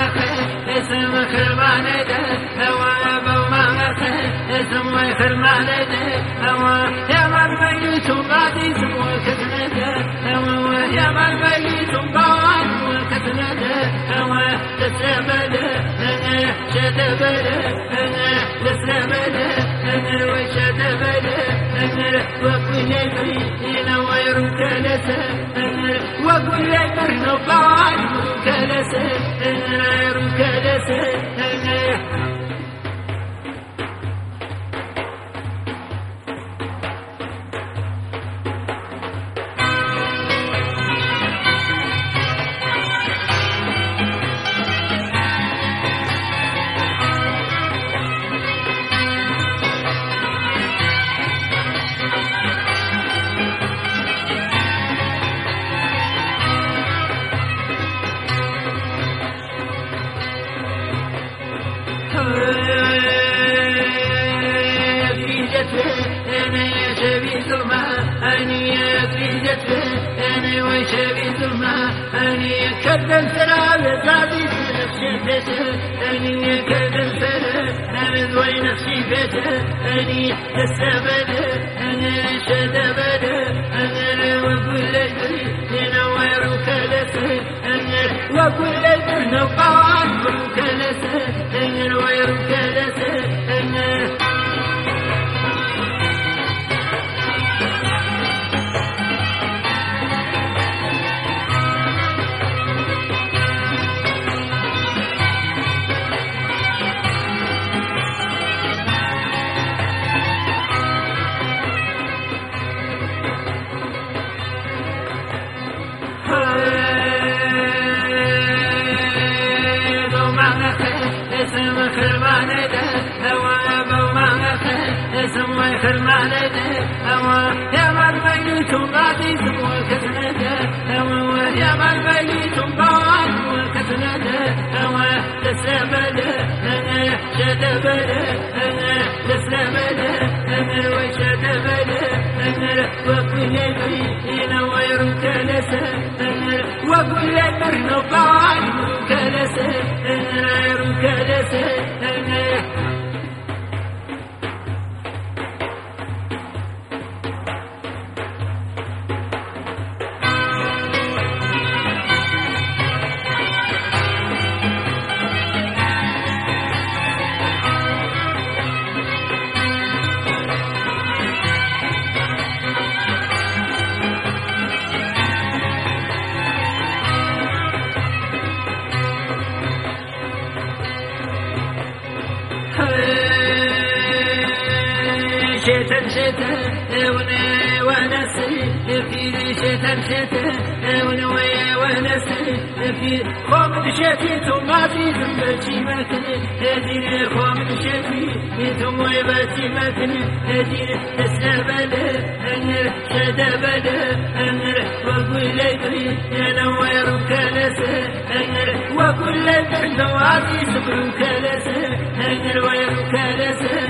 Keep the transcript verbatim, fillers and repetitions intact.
اسم خربانده هوا بومانده اسم خربانده هوا يا مربيت بعدي سوى كتنده هوا يا مربيت بعد وكتنده هوا تسبده انا شتبده انا تسبده انا وشتبده انا وكل يبري نوير كلسه انا وكل يبري نبعد كلسه انا كلسه انا أنا شبيت ما أني أفيدت أنا وشبيت ما أني كذب سراب زادي نفسي أني كذب سراب أنا وين نفسي أني تسبد أنا شدبد أنا وكل شيء ينور كلسه أنا وكل شيء نقعد كلسه أنا وير كلسه أنا اسم خربانده هوا بومانده اسم خربانده هوا يا مربيت بعدي سوى كتنده هوا يا مربيت بعد وكتنده هوا تسبده انا شتبده انا تسبده انا وشتبده انا وكل يبري نوير كلسه انا وكل يبري نبعد كلسه انا كلسه انا شتن شتن وني ونسي في شتن شتن ونوي ونسي في خم شتي ثم في بتي مكن هدي خم شتي ثم بتي مكن هدي تسبل ان شدبل ان وكل يبري نوير كلسه ان وكل يبري نوادي صبر كلسه ان وير كلسه